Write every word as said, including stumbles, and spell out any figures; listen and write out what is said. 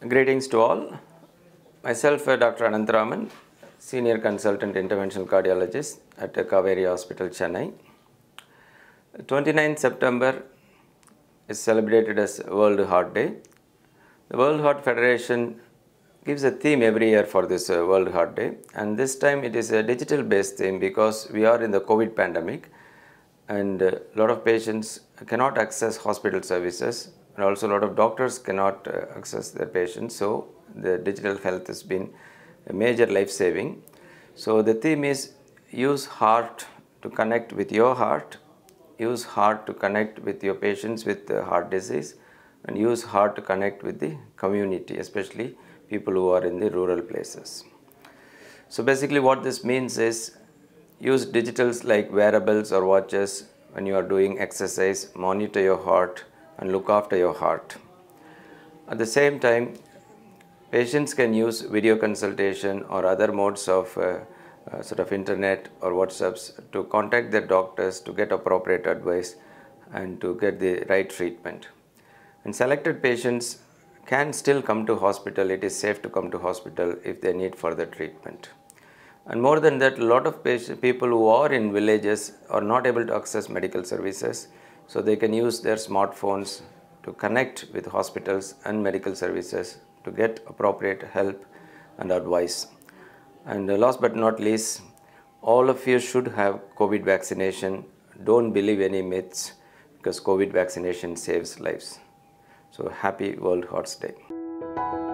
Greetings to all. Myself, uh, Doctor Anantharaman, Senior Consultant Interventional Cardiologist at Kaveri Hospital, Chennai. twenty-ninth September is celebrated as World Heart Day. The World Heart Federation gives a theme every year for this uh, World Heart Day, and this time it is a digital based theme because we are in the COVID pandemic and a lot of patients cannot access hospital services, and also a lot of doctors cannot uh, access their patients. So the digital health has been a major life saving. So the theme is use heart to connect with your heart, use heart to connect with your patients with uh, heart disease, and use heart to connect with the community, especially people who are in the rural places. So basically what this means is use digitals like wearables or watches when you are doing exercise, monitor your heart and look after your heart. At the same time, patients can use video consultation or other modes of uh, uh, sort of internet or WhatsApps to contact their doctors to get appropriate advice and to get the right treatment. And selected patients can still come to hospital. It is safe to come to hospital if they need further treatment. And more than that, a lot of patient, people who are in villages are not able to access medical services, so they can use their smartphones to connect with hospitals and medical services to get appropriate help and advice. And last but not least, all of you should have COVID vaccination. Don't believe any myths, because COVID vaccination saves lives. So happy World Heart Day.